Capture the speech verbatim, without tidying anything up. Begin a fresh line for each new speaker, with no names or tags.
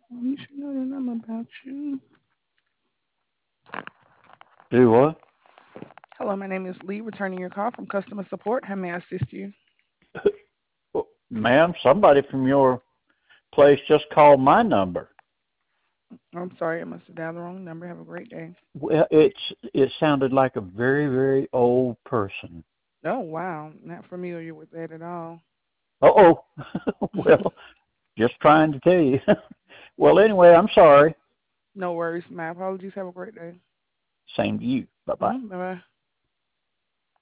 You should know that I'm about you.
Do what?
Hello, my name is Lee, returning your call from customer support. How may I assist you?
Well, ma'am, somebody from your place just called my number.
I'm sorry, I must have dialed the wrong number. Have a great day.
Well, it's it sounded like a very, very old person.
Oh, wow. Not familiar with that at all.
Uh-oh. Well, just trying to tell you. Well, anyway, I'm sorry.
No worries. My apologies. Have a great day.
Same to you. Bye-bye.
Mm-hmm. Bye bye.